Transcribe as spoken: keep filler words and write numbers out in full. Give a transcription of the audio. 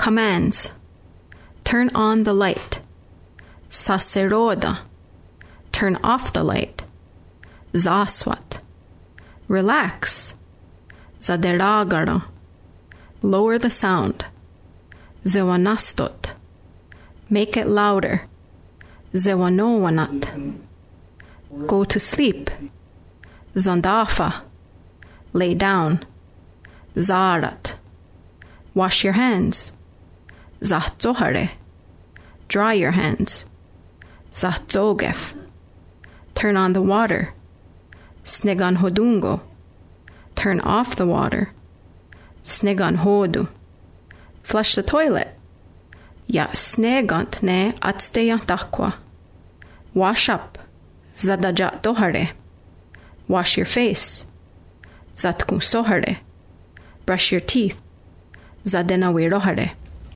Commands. Turn on the light. Saseroda. Turn off the light. Zaswat. Relax. Zaderagara. Lower the sound. Zewanastot. Make it louder. Zewanowanat. Go to sleep. Zandafa. Lay down. Zarat. Wash your hands. Zahzohare. Dry your hands. Zahzogef. Turn on the water. Snegan hodungo. Turn off the water. Snegan hodu. Flush the toilet. Ya snegant ne atsteyant aqua. Wash up. Zadajat dohare. Wash your face. Zatkun sohare. Brush your teeth. Zadena wirohare.